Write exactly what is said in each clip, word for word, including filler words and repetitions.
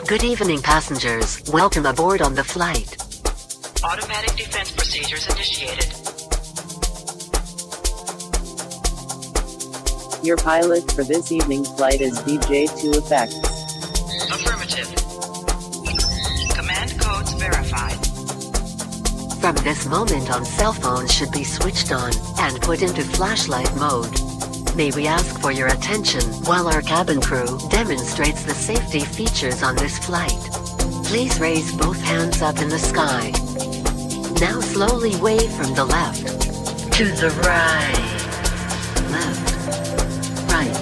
Good evening, passengers. Welcome aboard on the flight. Automatic defense procedures initiated. Your pilot for this evening's flight is D J two Effects. Affirmative. Command codes verified. From this moment on, cell phones should be switched on and put into flashlight mode. May we ask for your attention while our cabin crew demonstrates the safety features on this flight. Please raise both hands up in the sky. Now slowly wave from the left to the right. Left. Right.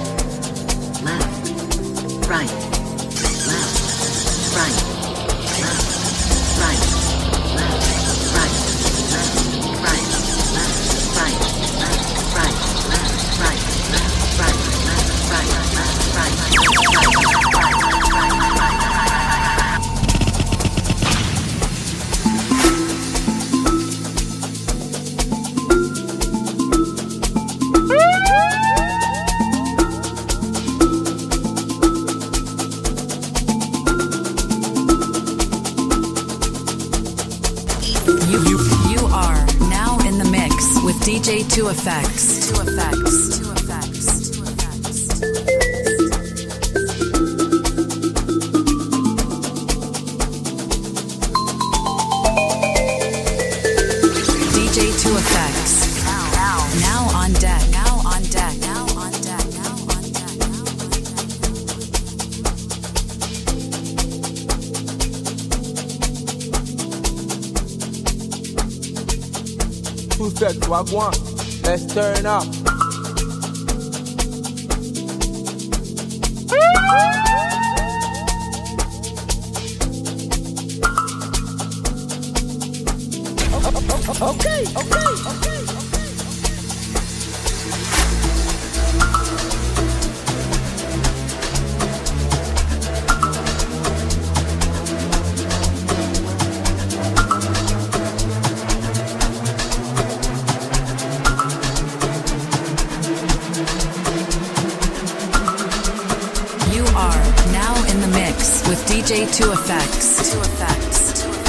Left. Right. Left. Right. Left. Right. Left. Right. Left. Right. Left. Right. Left. Right. Left. Right. Left. Right. Left. Right. Left. Right. D J two Effects. Two Effects. Two Effects. Two Effects. D J two Effects. Now, now, now on deck. Now on deck. Now on deck. Now on deck. Two Effects, Wagwan. Let's turn up. Okay, okay, okay, okay. With D J two Effects. Two Effects. Two Effects.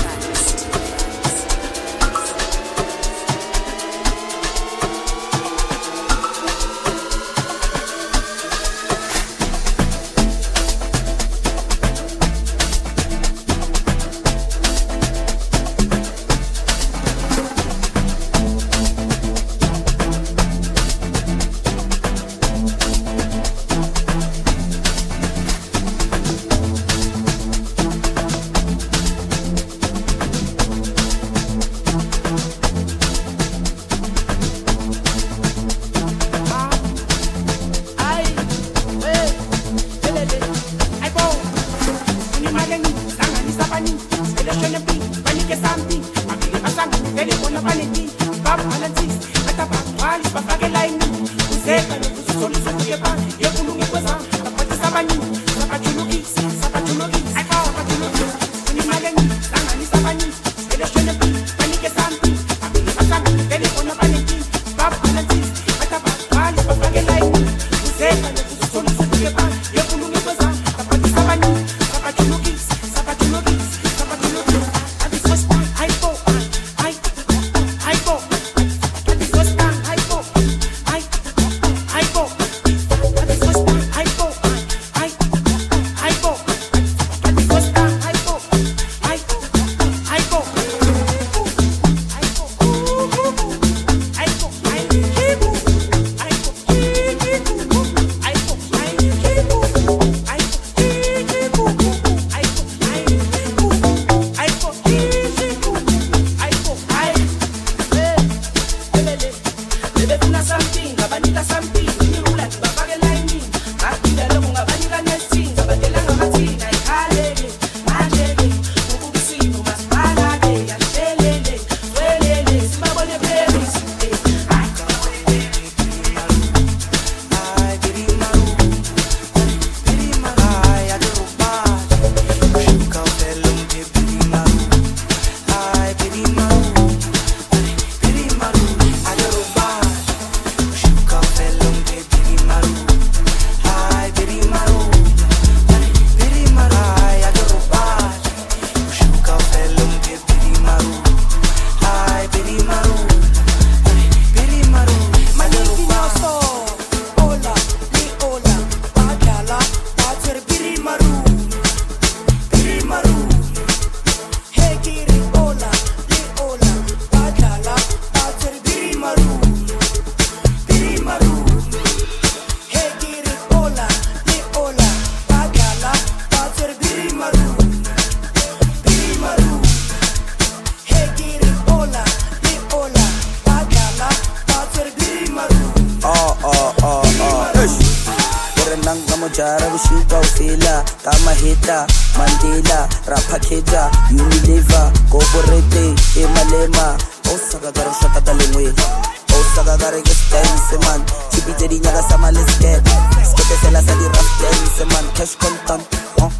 Mandela, Tamahita, Mandela, Rapaketa, Unilever, Goborete, Emalema, Osaka Garoshaka Dalingwe, Osaka Garegas dance, man, Chipiteri Naga Sama let's get, Skepesela Sadi Raf dance, man, cash content, huh?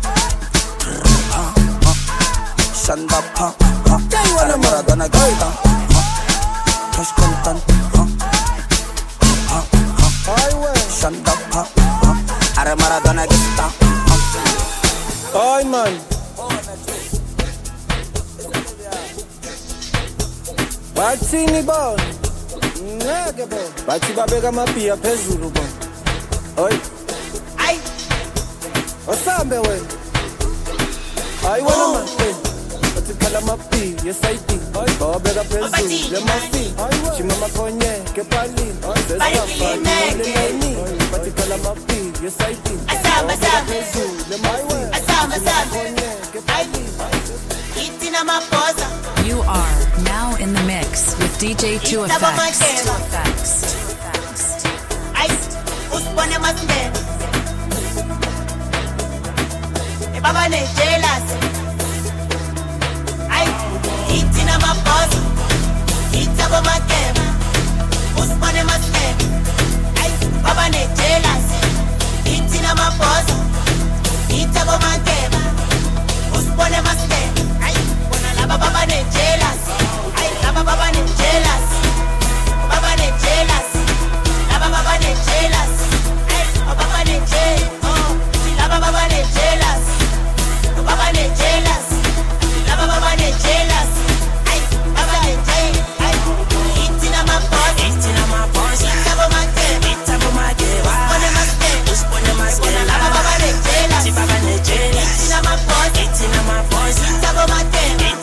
Shanda pa, huh? Ara Maradona Gita, huh? Cash content, huh? Huh? Huh? Shanda pa, huh? Ara Maradona Gita, huh? Oi man. Bathini bon. Ngeke bon. Bathi babeka amaphiya phezulu bon. Oi. Ay. Osambe wena. Hayi wena man. Bathi khala amaphiya yesayidi. Babeka phezulu lemafi. Chima makonye kepali. Sesafani. Bathi khala amaphiya yesayidi. Asamba asamba. Lemafi. Asamba asamba. Itina maposa. You are now in the mix with D J two Effects. two Effects. Ice, uspone masinde. E baba ne jealous. Ice, itina maposa. Itabo makema. Uspone masinde. Ice, baba ne jealous. Itina maposa. Itabo makema. Uspone masinde. Baba ne jealous, ay baba baba ne jealous, baba ne jealous, baba baba ne jealous, ay baba ne jealous, oh, baba baba ne jealous, baba ne jealous, baba baba ne jealous, ay baba ne jealous, ay itina my boss, itina my boss, itabo mate, itabo mate, uspone mate, uspone mate, baba baba ne jealous, baba ne jealous, itina my boss, itina my boss, itabo mate.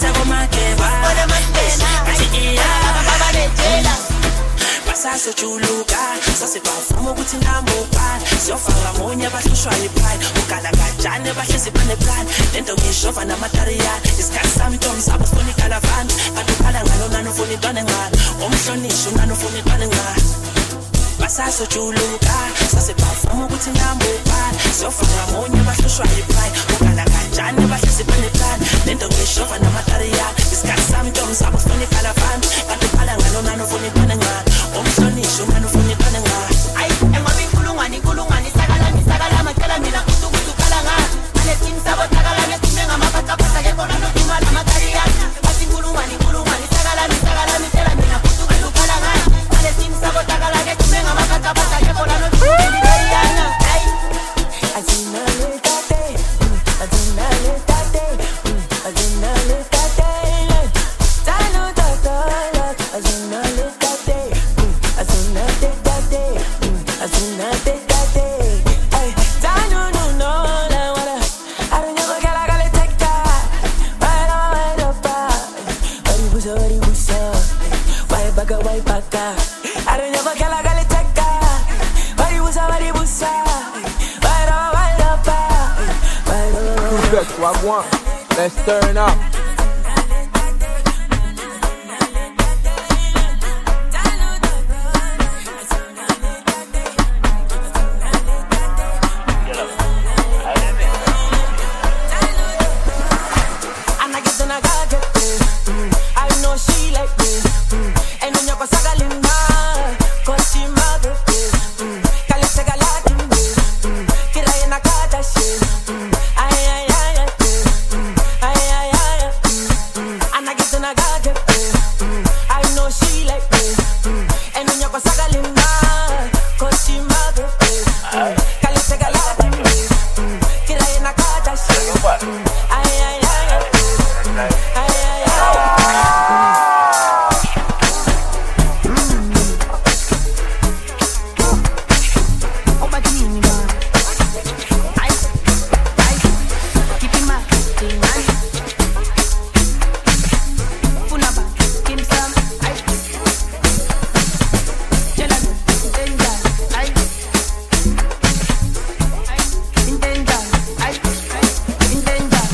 Saso chuluka sase bavumo ukuthi ngamupani siyofaka munye bahlushwa yipride ukala kanjani bahlezi bane plan lento ngishova namatarian isikhathi sami ntombi sabo funa ikalavani kanti ukhala ngalo nani ufuna intwana ngani umhlonishwa nani ufuna intwana ngani basaso chuluka sase bavumo ukuthi ngamupani siyofaka munye bahlushwa yipride ukala kanjani bahlezi bane plan lento ngishova namatarian isikhathi sami ntombi sabo funa ikalavani kanti ukhala ngalo nani ufuna intwana ngani umhlonishwa nani ufuna intwana ngani ay engoba inkulungwane inkulungwane sakala nisakala macala mina kuthi ukuthi ukhala ngani aletin sabo takala nesime ngamaphathaphatha ke khona nothuma namatarian bathi inkulungwane inkulungwane sakala nisakala mitela mina kuthi ukuthi ukhala ngani aletin sabo takala ke sime ngamaphathaphatha ke khona nothuma namatarian ay azina le tate azina le tate azina le tate tano tata azina le tate azina le tate azina le tate ay tano no no la wala I don't know que la gale tekta para para pa ari busa ari busa why baga why baga I don't know que la gale tekta ari busa ari busa para para pa Perfect, wagwan. Let's turn up. Intenta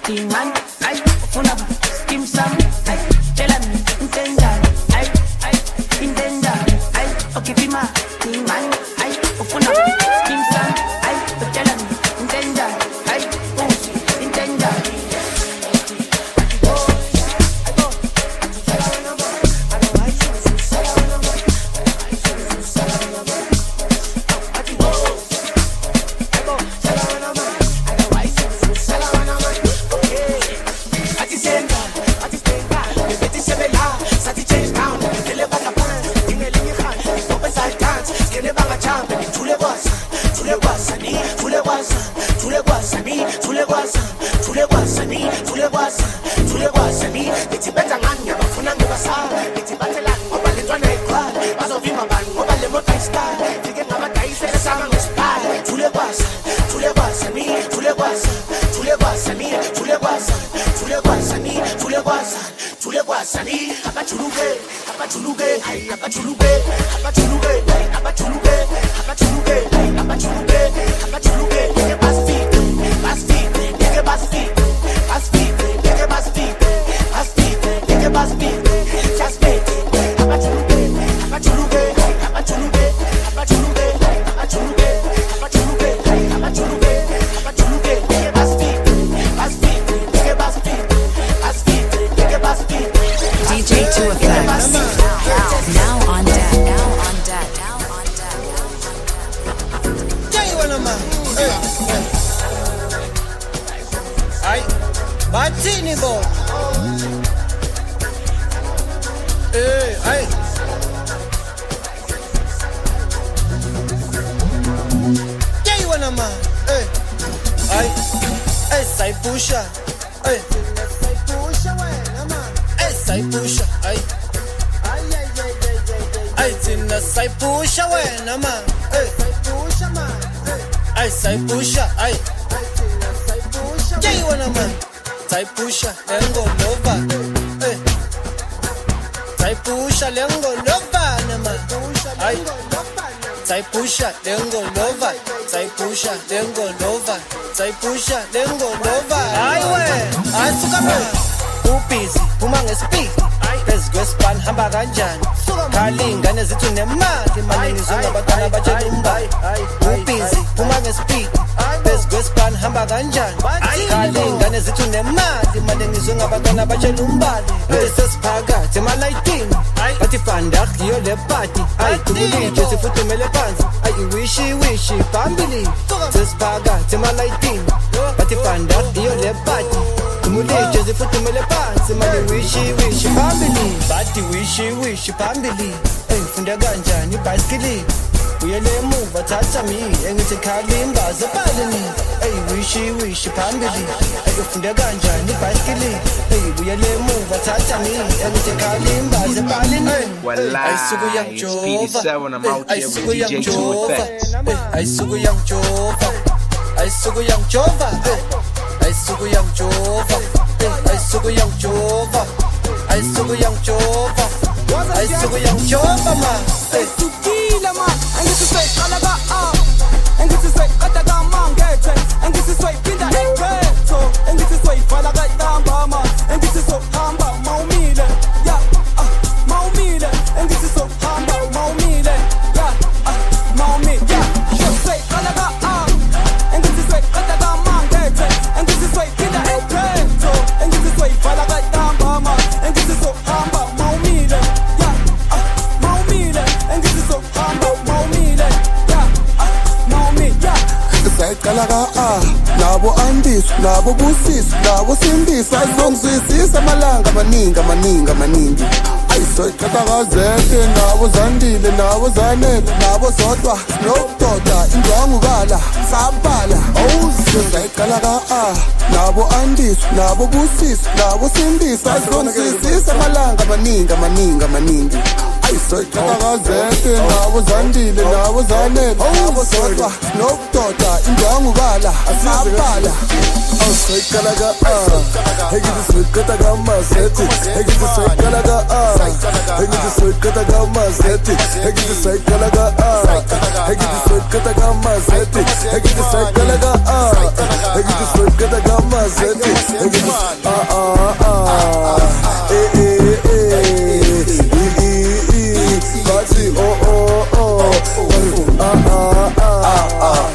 Dingan, ay, ufuna skim sam, ay, tell me, intenda, ay, ay, intenda, ay, okay, pima, dingan, ay, ufuna skim sam, ay, tell me, intenda, ay, usi, intenda. Speedy seven, I'm out here with D J two Effects. I sugu young Jova, I sugu young Jova, I sugu young Jova, I sugu young Jova, I sugu young Jova, I sugu young Jova, ma. I sugila ma, and this is way kalaga ah, and this is way kataga mangete, and this is way pinda ekreto, and this is way falaga tamba ma, and this is so hamba maumile, yeah, ah maumile, and this is so hamba maumile, yeah, ah maumile, yeah, just way kalaga ah, and this is way kataga mangete, and this is way pinda ekreto, and this is way falaga tamba ma, and this is so hamba maumile, yeah, ah maumile, and this is so hamba maumile, yeah, ah maumile, yeah. Sayikalaga ah nabo andis nabo busis nabo sindis ayizongizwisisa amalanga maningi maningi maningi ayisoyikhathakazeke nabo zandile nabo zanele nabo zodwa nokudoda indwangu kala sambala awuzayikalaga ah nabo andis nabo busis nabo sindis ayizongizwisisa amalanga maningi maningi maningi ayisoyikhathakazeke nabo zandile nabo zanele nabo zodwa nokudoda indwangu kala asambala awusoyikalaga ah hegidisoyikhathaga mazethi hegidisoyikalaga ah hegidisoyikhathaga mazethi hegidisoyikalaga ah hegidisoyikhathaga mazethi hegidisoyikalaga ah Ngithi soyikeda ngamazete. Ngithi ah ah ah. Eh eh eh. Bathi oh oh oh. Ah ah ah ah.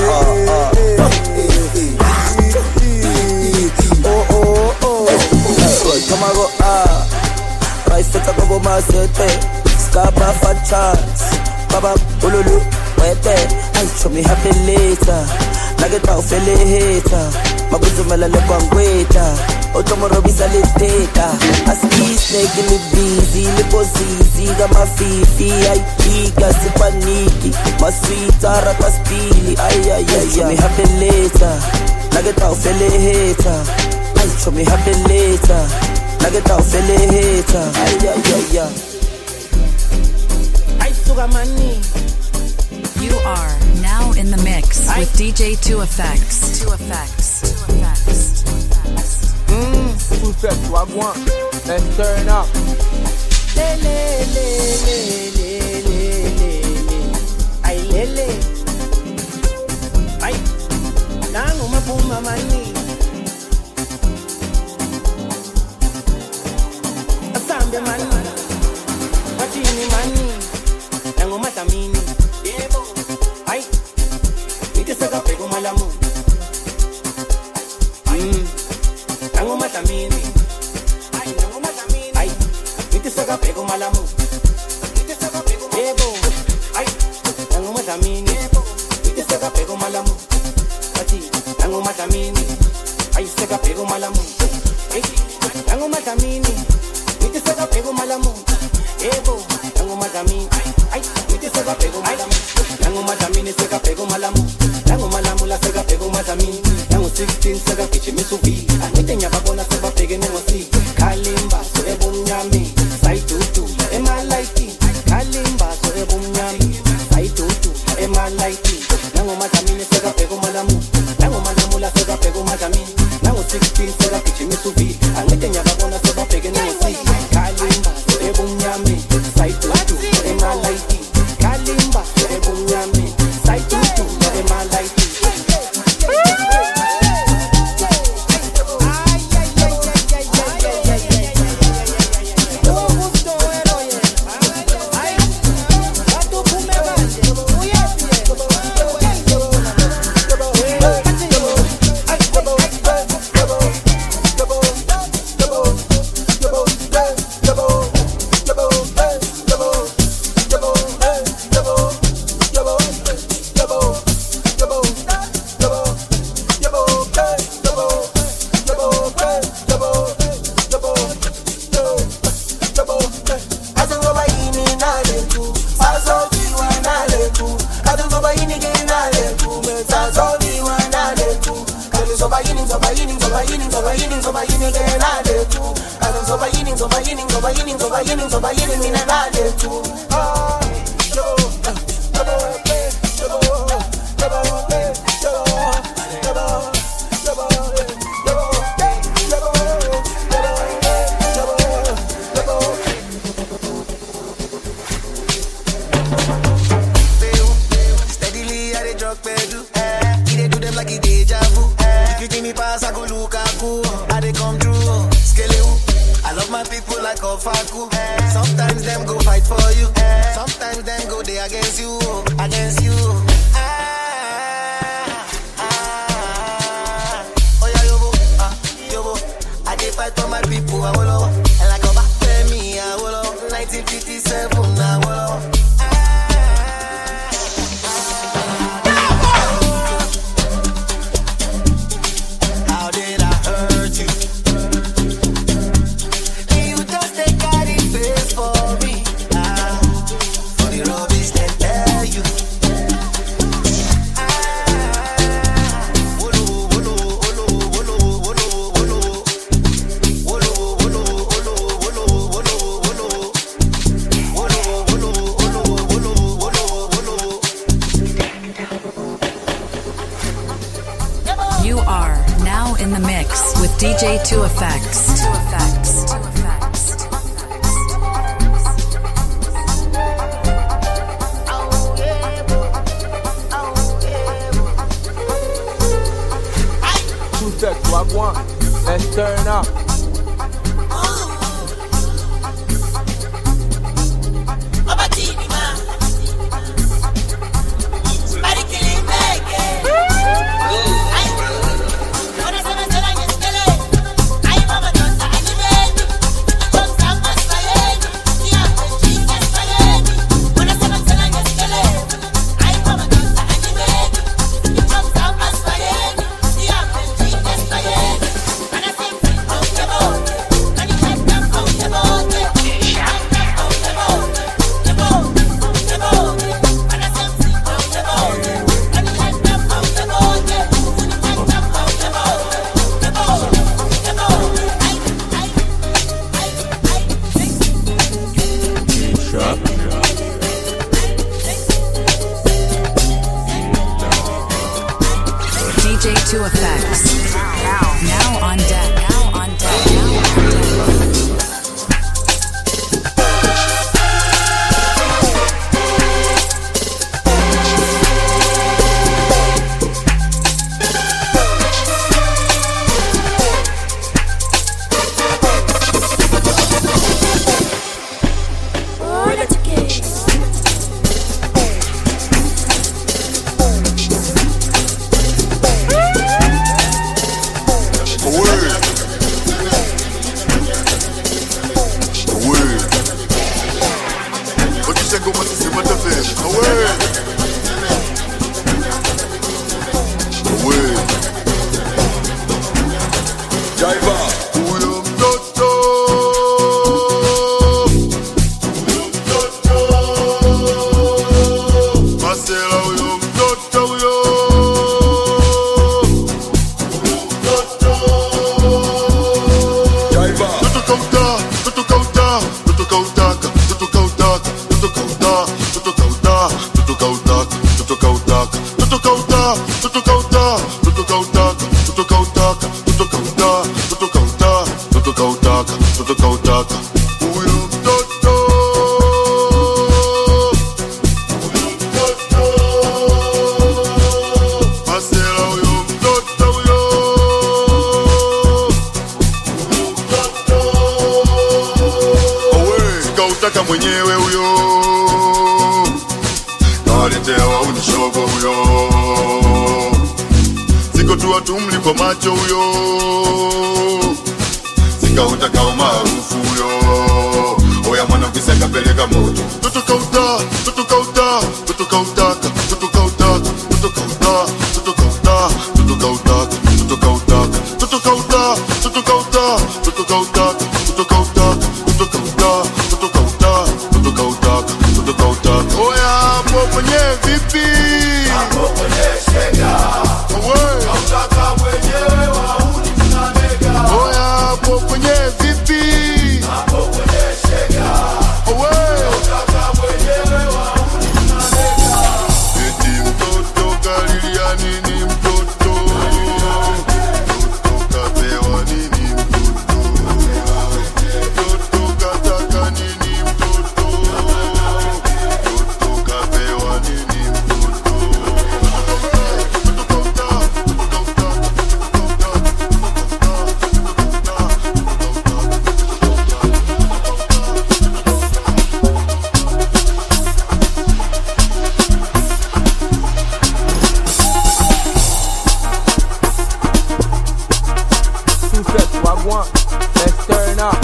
Oh oh oh. Come on go ah. Rice set up over my sete. Scaba for chance. Baba ululu wete. I show me happy later. Nugget out fele hater. Maguzumela le kwangweta. Otomorobisa le teta. Aski snake in the busy. Lipo zizi gama fifi. I piga sipaniki. My sweet arata spili. Ay ay ay. Show me happy later. Nugget out fele hater. I show me happy later. Nugget out fele hater. Ay ay ay ay. You are now in the mix with D J two Effects. two Effects. two Effects. Mmm, two Effects, wagwan. Let's turn up. Le le le le le le le le. Ay le le. Ay. Nango mapuma mani. Asambe mani. Watini mani. Nango matamini. Yebo. Ay. Nite saka pego malamu. Mm. Nango matamini. Ay, nango matamini. Ay. Nite saka pego malamu. Nite saka pego malamu. Yebo. Ay. Nango matamini. Yebo. Nite saka pego malamu. Ati. Nango matamini. Ay, saka pego malamu. Ay. Nango matamini. Nite saka pego malamu. Yebo. Nango matamini. Ay. Nite saka pego malamu. Nango matamini saka pego malamu. Nango malamu la saka pego matamini. Nango sixteen saka kichi misuvi. Nite nyaba bona saka pege nengo si. Kalimba so ebo mnyami. Sai tutu ema laiti. Kalimba so ebo mnyami. Sai tutu ema laiti. Nango matamini saka pego malamu. Nango malamu la saka pego matamini. Nango sixteen saka kichi misuvi. Nite nyaba bona saka pege nengo si. Kalimba so ebo mnyami. Sai tutu ema laiti. Kalimba so ebo mnyami. Sai tutu ema laiti. D J two Effects. two Effects. two Effects. Wagwan, let's turn up. D J two Effects. Now on deck. Now on deck. Now on deck. Mwenyewe huyo nawaletewa unishogo huyo, siko tu watumli kwa macho huyo, sikautaka umaarufu huyo. Oya mwana ukiseka peleka moto, toto kauta, toto kauta, toto kautaka, toto kautaka, toto kauta, toto kauta, toto kautaka, toto kautaka, toto kauta, toto kauta, toto kautaka, toto kautaka, toto kauta, toto kauta, toto kautaka, toto kautaka. Oya hapo kwenye vipi? Hapo kwenye shega. Owe. Kautaka mwenyewe wauni tunanega. Oya hapo kwenye vipi? Hapo kwenye shega. Owe. Kautaka mwenyewe wauni tunanega. Eti mtoto kalilia nini mtoto? Mtoto kapewa nini mtoto? Mtoto kataka nini mtoto? Mtoto kapewa nini mtoto? Two sets, Wagwan, let's turn up.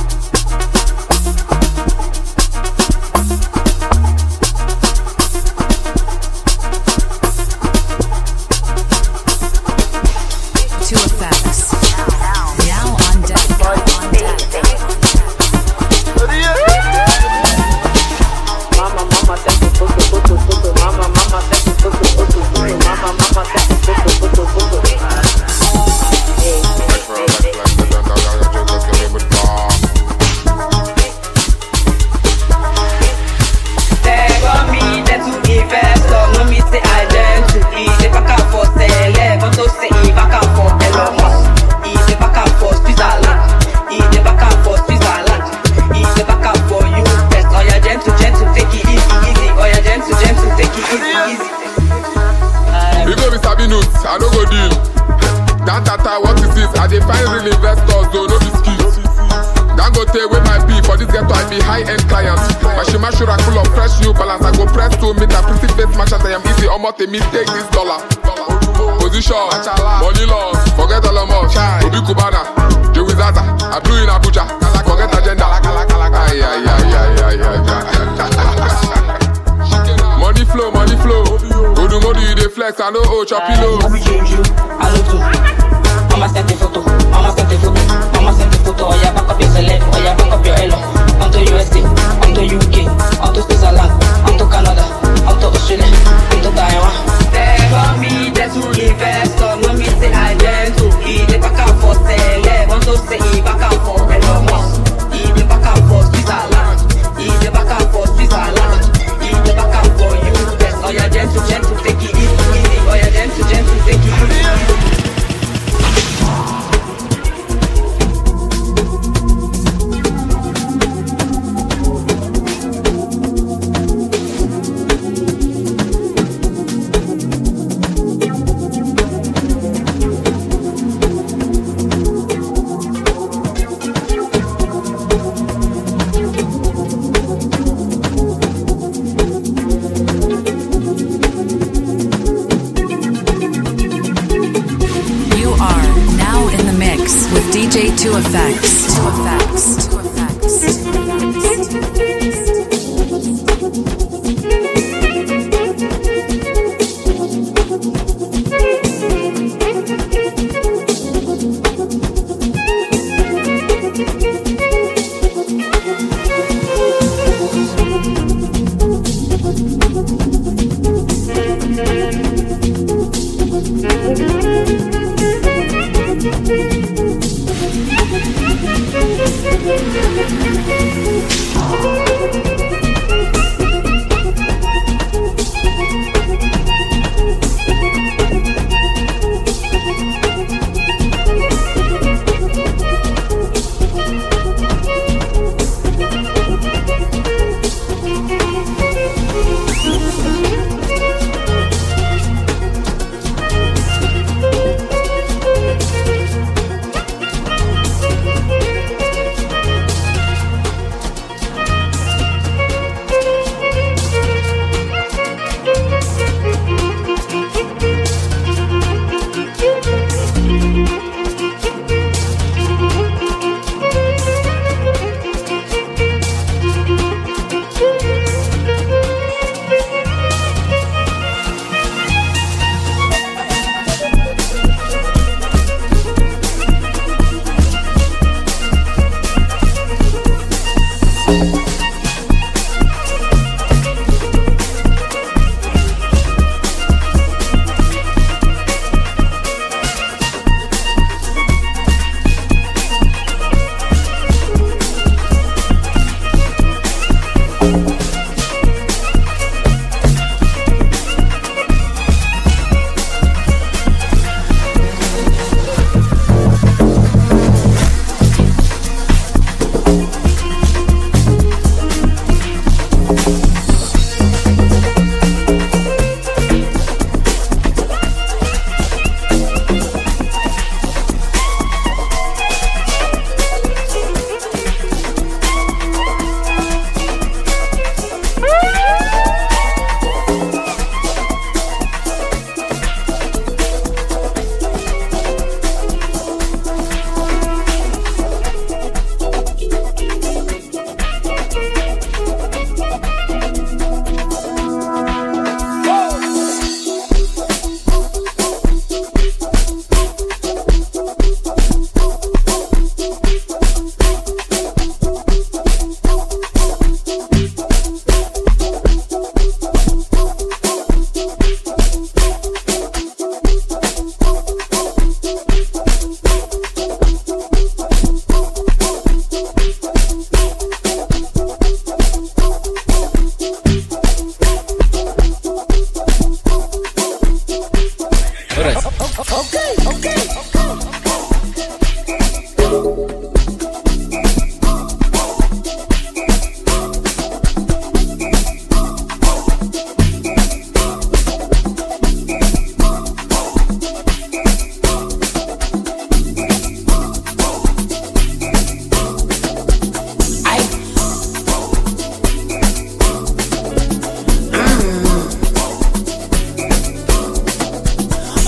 Two Effects. Now on deck. Now on deck. Mama, mama, take it, put it, put it, put it. Mama, mama, take it, put it, put it, put it. Mama, mama, take it, put it, put it, put it. Hey, hey, hey, hey. I don't go deal. That tata, what is this, I dey find real investors, though no be skills. Dangote with my beef, for this ghetto I be high-end clients. My shima shura full of fresh new balance. I go press to meet a pretty face match as I am easy. Almost a me take this dollar. Position, money long, forget all of us. Obi Kubana, Joey Zaza, I blew in Abuja. Forget agenda. Ay, ay, ay, ay, ay, ay, ay. Money flow, money flow. Go do money, you dey flex, I know, oh, choppy low. I look too. Mama sent the photo, mama sent the photo, mama sent the photo. Oh yeah, back up your celeb, oh yeah, back up your elo. On to U S A, on to U K, on to Switzerland, on to Canada, on to Australia, on to Taiwan. Tell me that you invest, no me say I dare to. He dey back and forth, celeb, want to say he back and forth, Elon Musk. He dey back and forth, Switzerland. He dey back and forth, Switzerland. He dey back and forth, U S. Oh yeah, gentle, gentle, take it easy. Oh yeah, gentle, gentle, take it easy. D J two Effects. two Effects. two Effects.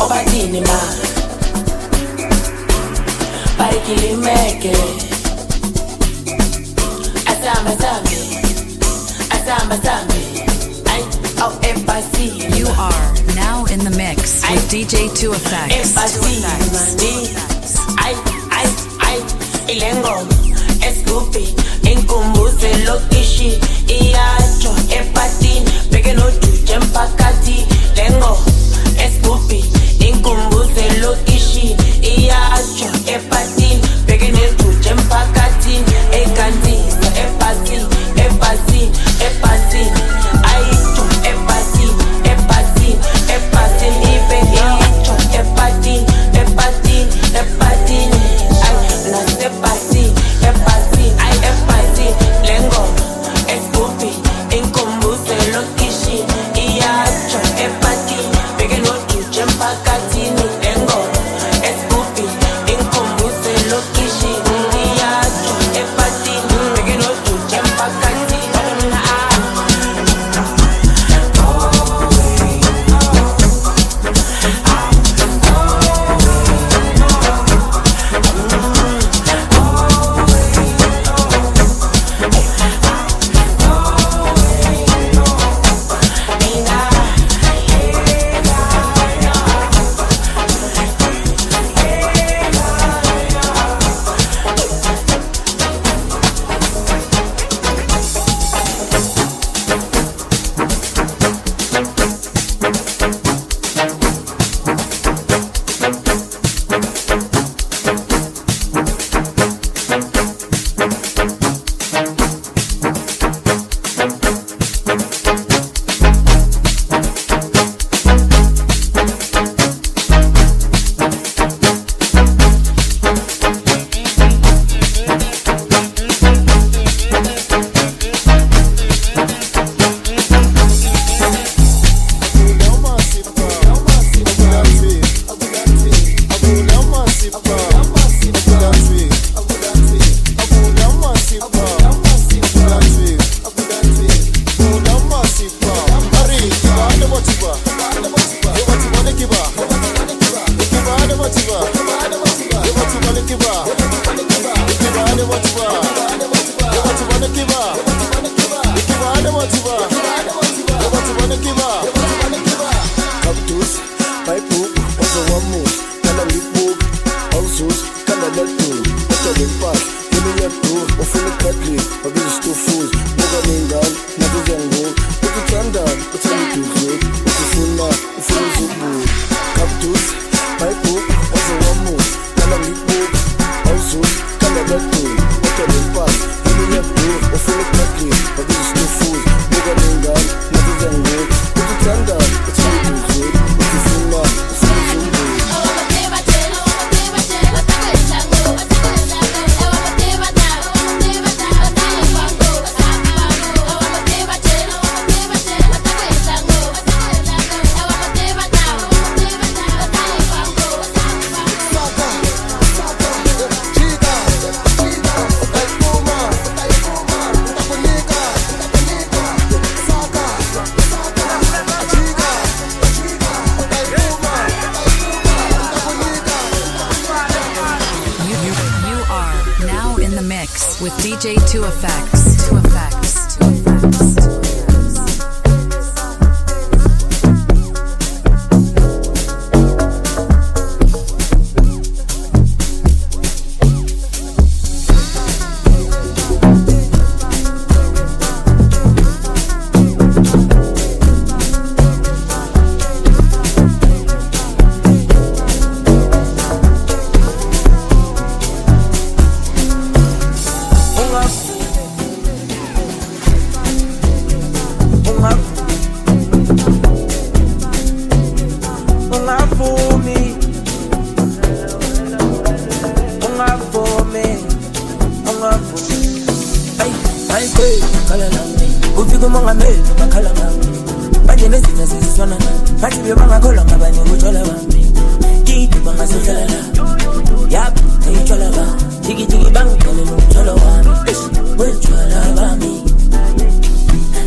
obatini ma barikilimeke asamba sambe asamba sambe ay oh empathy. You are now in the mix with D J two Effects. Ay ay ay ilengo eskupi inkumbuze lokishi iyacho empathy pekeno tuje mpakati lengo eskupi inkumbuze lokishi iyacho empathy pekeno tuje mpakati ekanti empathy empathy empathy aicho empathy empathy empathy ibe icho empathy empathy empathy ay na empathy empathy ay empathy lengo eskupi inkumbuze lokishi iyacho empathy pekeno tuje mpakati lengo eskupi inkumbuze lokishi iyacho empathy pekeno tuje mpakati with D J two Effects. two Effects. two Effects.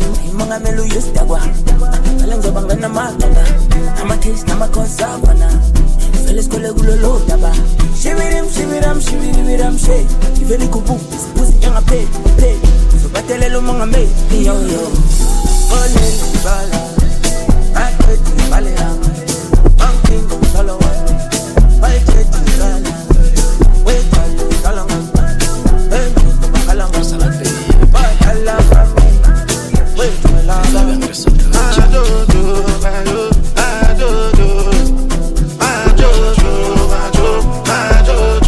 Alenzo bangana mataba, nama kiss nama kosa wana. shade. You really cool boom, this pussy young a pay, pay. So I tell you long me, yo yo. Oh Lily Bala, I could be Bala. I'm king of follow one. I get to Bala. Wait for you, Kalam. Hey, Kalam. But I love me. Wait for love. I don't do, I do, I don't do, I don't do, I do, I don't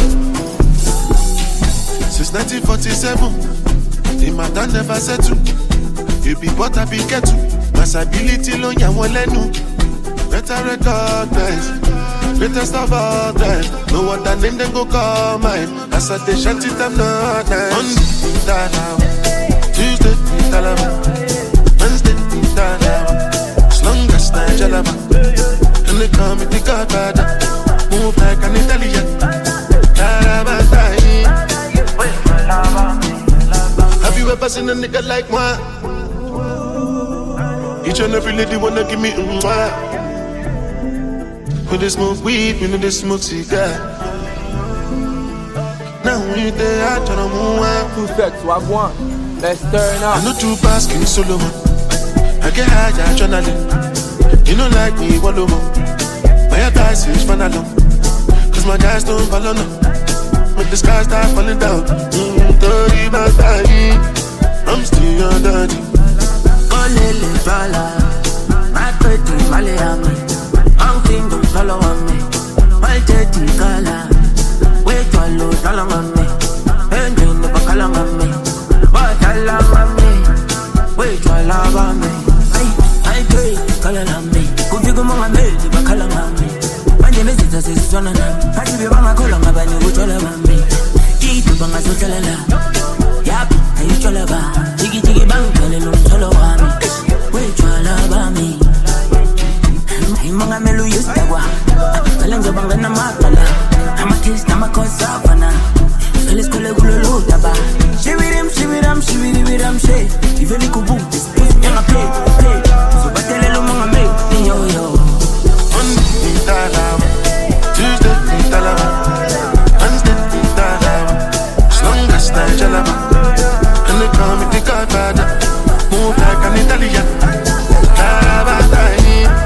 do. Since nineteen forty-seven, the matter never settle. You be what I be get to. Massability lo ya won lenu. Better recognize. Greatest of all time. No other name then go call mine. As I dey shanty them not nice. Monday, Dalawa. Tuesday, Dalawa. Wednesday, Dalawa. As long as I Jalaba. And they call me the Godfather. Move like an Italian. Dalawa, have you ever seen a nigga like moi? Each and every lady wanna give me a mwah. When they smoke weed, when they smoke cigar. Now we there, I try to move. Two sets, what one? Let's turn up. I know two basking Solomon. I get high, I journaling. You know like me, one more. My advice is run along. Cause my guys don't follow no. When the sky start falling down. Mm, dirty my body. I'm still your daddy. Oh Lily Bala, my pretty Malayami. I'm king, don't follow on me. My dirty color. Wait for low, follow on me. And you never call on me. But I love on me. Wait for love on me. I, I pray, call on me. Could you go on me, but call on me. My name is Jesus, it's one of them. I give you one, I call on my body, which all of me. Keep you on my social life. Yap, I you all about. Jiggy jiggy bang, calling on solo on me. Wait for love on me. Mga melu yustawa Kalanza banga na matala Ama kiss na makosavana Felis kule gululu taba Shivirim shiviram shiviriviram she Iveli kubu This pussy yang a play play So batele lo mga me Yo yo Monday Dalawa Tuesday Dalawa Wednesday Dalawa As long as I Jalaba. And they call me the Godfather. Move like an Italian. Dalawa Dalawa.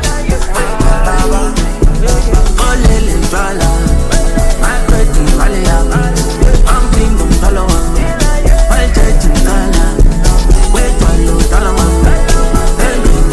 Oh Lily Bala, my pretty Malayami. I'm king, don't follow on me. My dirty color. Wait for you, follow on me.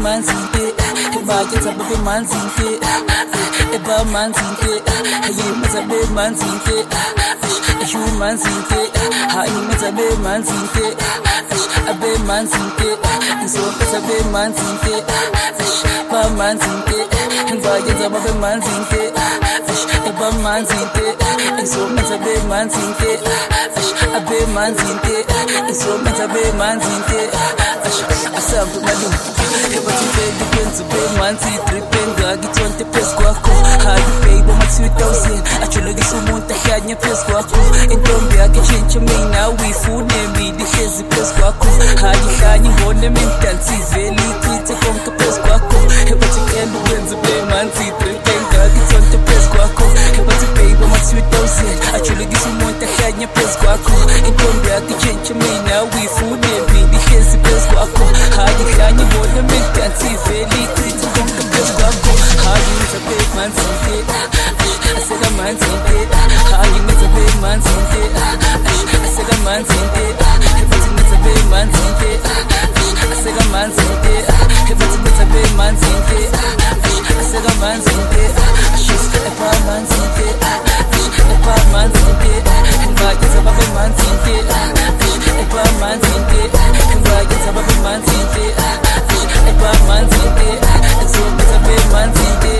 manzinte, bageta babe manzinte, eba manzinte, hayi mazabe manzinte, you manzinte, hayi mazabe manzinte, abe manzinte, so mazabe manzinte, ba manzinte, bageta babe manzinte, eba manzinte, so mazabe manzinte, abe manzinte, so mazabe manzinte, asambu madu, eba tipe dipens be manzi tripenga gitonte pes kwako, hayi baby ma two thousand, acholo gisumunta kanya pes kwako, intombi yake chincha mina wifune midi hezi pes kwako, hayi kanya ngone mentansi veli kwite konka pes kwako, eba tikendo benzi be manzi tripenga gitonte pes kwako, eba tipe ma two thousand, acholo gisumunta kanya pes kwako, intombi yake chincha mina wifune midi hezi pes kwako, hayi kanya ngone mentansi veli kwite konka pes kwako, hayi zabe manzinte, asega manzinte, hayi zabe manzinte, asega manzinte, everything zabe manzinte, asega manzinte, everything zabe manzinte, asega manzinte, she's epa manzinte, epa manzinte, ngaki zabe manzinte, epa manzinte, ngaki zabe manzinte, epa manzinte, so zabe manzinte.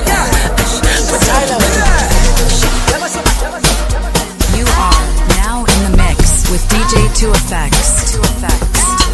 You are now in the mix with D J two Effects. two Effects.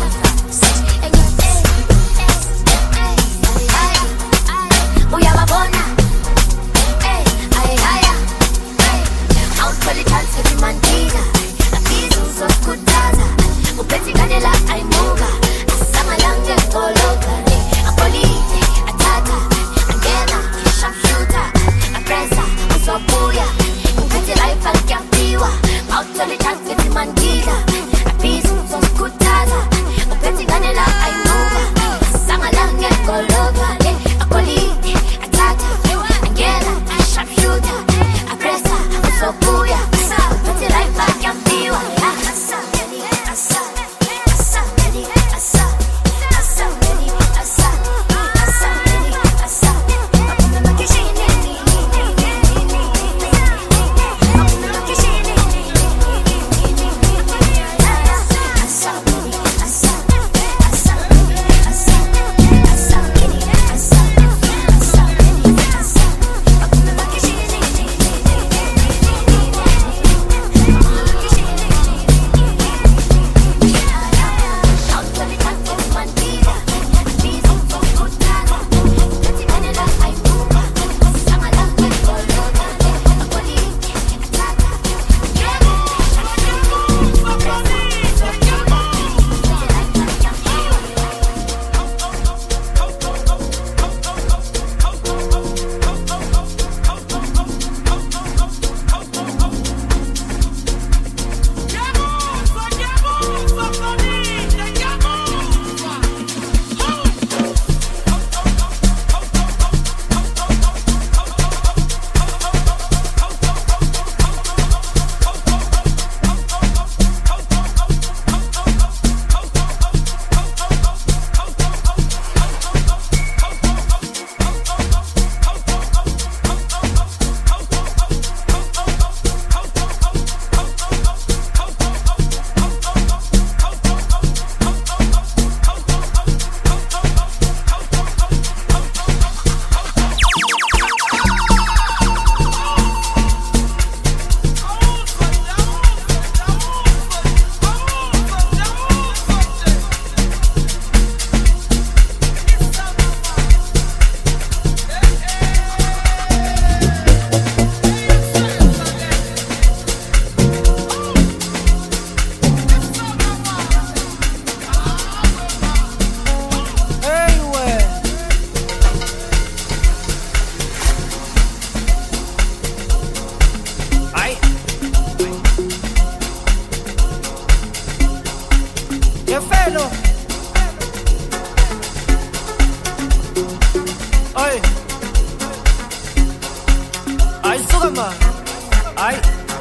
Ay,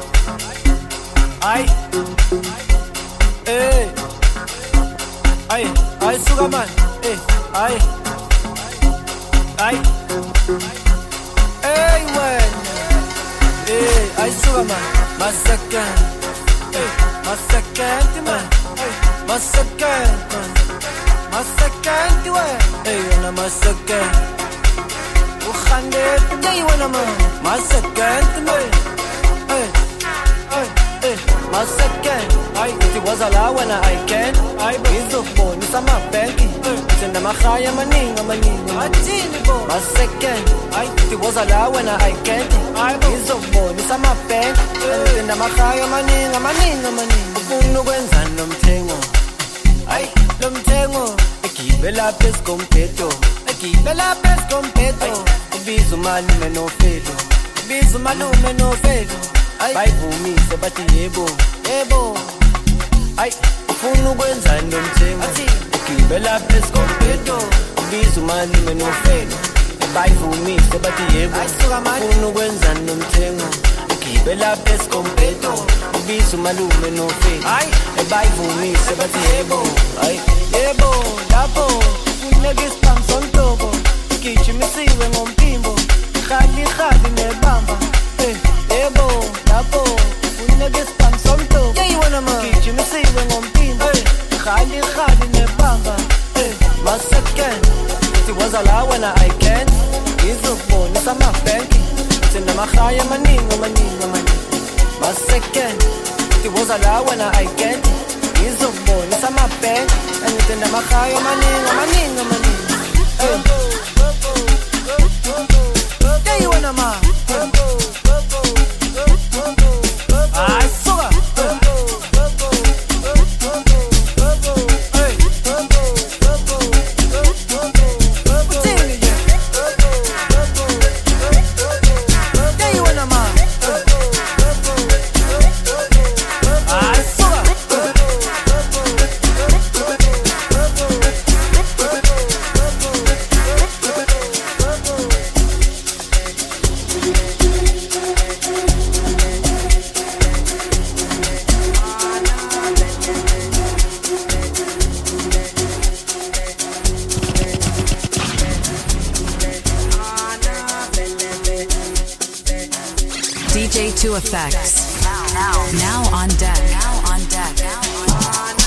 ay, eh, ay, ay, sugar man, eh, ay, Ay, hey, when, hey, I saw man, my second, hey, my second man, hey, my second man, my second way, hey, when I'm a second, Ukhande, hey, when I'm a, my second man, hey, hey, hey, my second, I, it was allowed when I can, I, it's a phone, it's a my banky. Send my higher money, money, my second, I it was allowed when I can't. I is a phone, it's a my pen. Send my higher money, money, money. Ufuno kwenza nomthengo, ay nomthengo. Ekibela pes kompeto, ekibela pes kompeto. Ubizo malume no felo, ubizo malume no felo. Ay bayivumi sebathi yebo, yebo. Ay ufuna ukwenza nomthengo. Bella pes competo, bizu mani menofelo. Bayivumi sebathi yebo. Ufuna ukwenza nomthengo. Bella pes competo, bizu malume nofelo. Bayivumi sebathi yebo. Ay yebo, lapho funeka ispam sontobo. Gijimisiwe ngomphimbo. Khali khali nebamba. Eh yebo, lapho funeka ispam sontobo. Gijimisiwe ngomphimbo. Khali khali nebamba, hey, my second. It was allowed when I can. Izobona sama banki. Send my higher money, money, money. My second. It was allowed when I can. Izobona sama bank. And send my higher money, money, money. Hey, yeah, you wanna ma? I saw. D J two Effects. Now on deck. Now on deck. Now on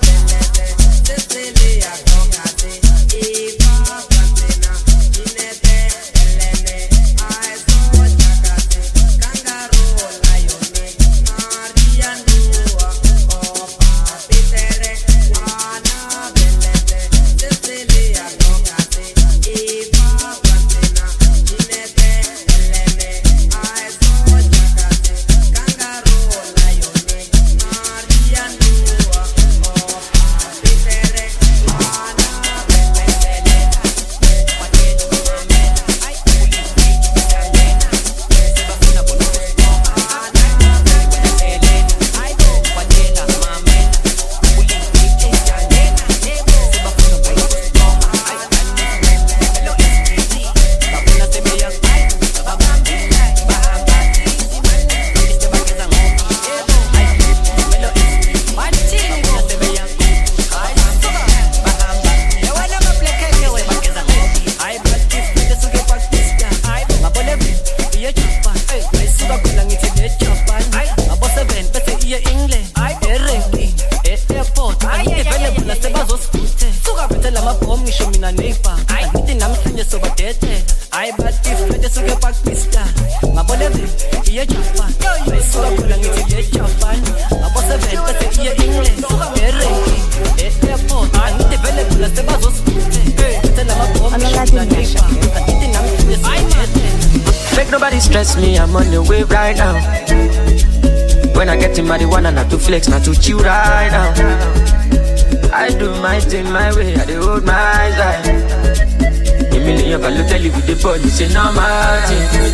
Make nobody stress me, I'm on the wave right now. When I get in marijuana, not to flex, not to chill right now. I do my thing my way, I do hold my side. A million can tell you with the body, say no my thing.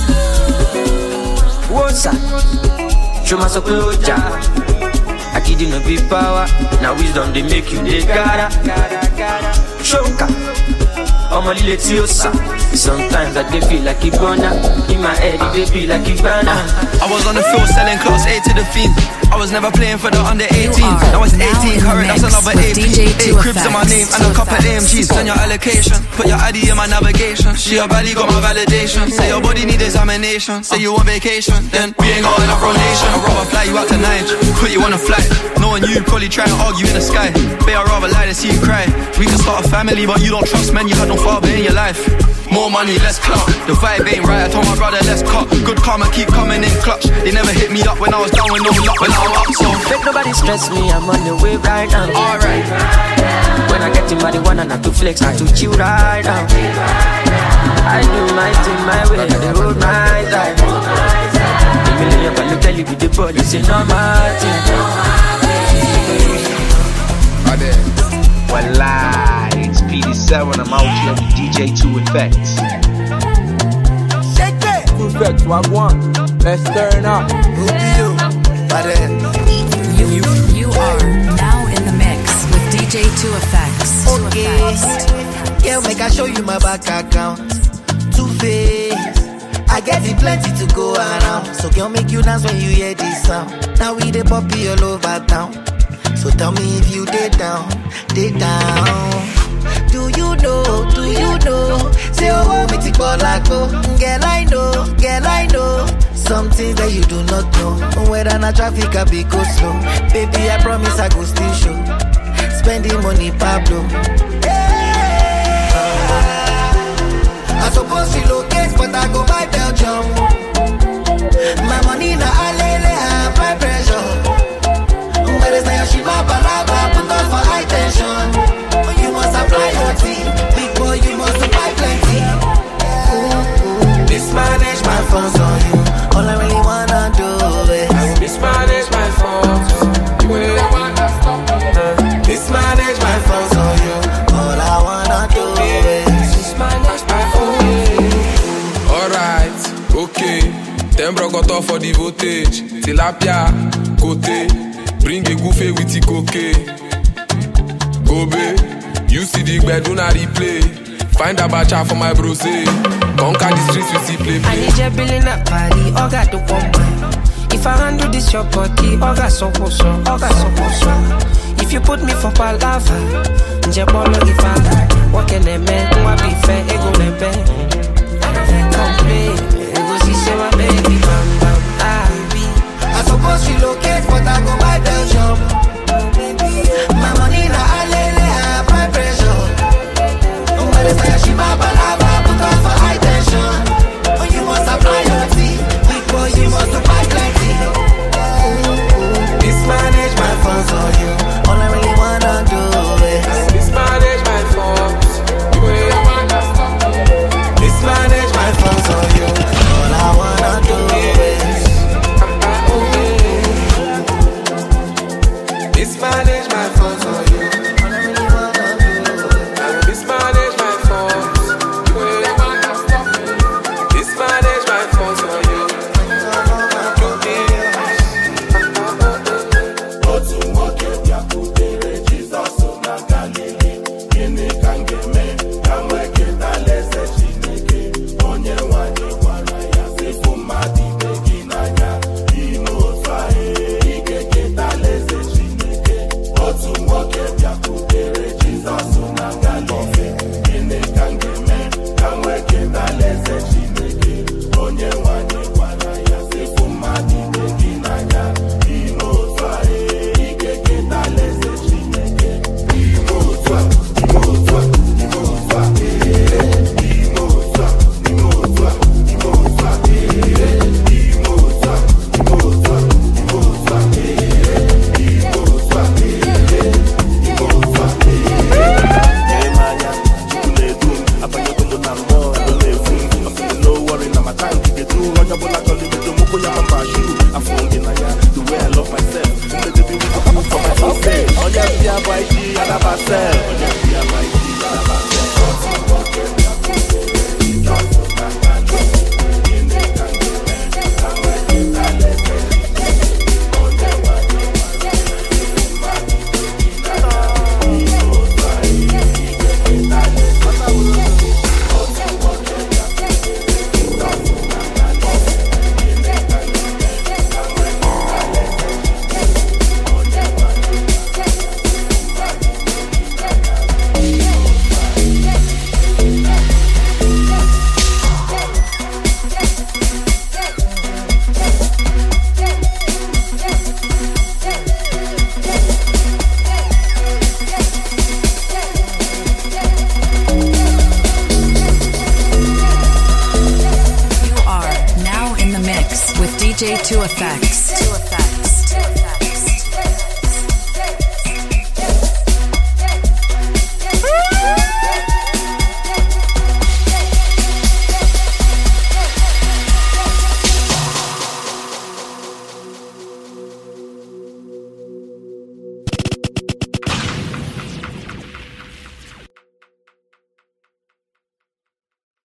What's up? Show my support, I kid you no big power. Now wisdom they make you they gotta. Shoka, I'm a little tiosa. Sometimes I dey feel like Ibona. In my head, it dey feel like Ibana. I was on the field selling class A to the fiend. I was never playing for the under eighteens. Now it's eighteen current, that's another eight. Eight cribs in my name and a couple A M Gs. Send your allocation, put your I D in my navigation. She your body got my validation. Say your body need examination. Say you on vacation, then we ain't got enough rotation. I'd rather fly you out to Niger, put you on a flight. Knowing you probably try to argue in the sky. Babe, I'd rather lie than see you cry. We can start a family, but you don't trust men. You had no father in your life. More money, less clout. The vibe ain't right, I told my brother, let's cut. Good karma keep coming in clutch. They never hit me up when I was down with no luck. When I'm up, so make nobody stress me, I'm on the way right now. Alright. When I get in marijuana, not to flex, not to chill right now. I do my thing my way, I the road my life. The million can look at you with the body, say no matter. Wallah, it's P D seven, I'm out here with D J two Effects. Shake it! two Effects, what one? Let's turn up. Who be you? You, you, you are now in the mix with D J two Effects. Okay. Yeah, make I show you my bank account. Two face. I get it plenty to go around. So girl, make you dance when you hear this sound. Now we the poppy all over town. So tell me if you did down, did down. Do you know, do you know? Say oh, me take ball like go. Girl I know, girl I know. Some things that you do not know. Whether na traffic I be go slow. Baby I promise I go still show. Spending money Pablo. Yeah. uh, I suppose she locate but I go buy Belgium. My money na alele high my pressure. But it's like she my balaba, put on for high tension. You must apply your team, big boy, you must buy plenty. Mismanage my funds on you, all I really wanna do is mismanage my funds. You really wanna stop me. Mismanage my funds on you, all I wanna do is mismanage my funds. Alright, okay. Ten bro got off for the voltage. Tilapia, côté. Bring a goofy with the cocaine. Go babe, you see the bedroom I replay. Find a bacha for my bros. Conquer the streets with the play play. I need your billing up party, all got the bomb. If I handle this your body, all got so so, all got so so. If you put me for palava, Njebolo if I like, what can they make? What be fair, ego nebe. Come play, ego see say my baby bam bam. I suppose she locate, but I go buy Belgium. My money na alele high my pressure. But it's like she my balaba, put on for high tension. Oh, you must apply your team, big boy, you must buy plenty. Mismanage my funds on you, all I really wanna do is mismanage my funds. You really wanna stop me. J two Effects.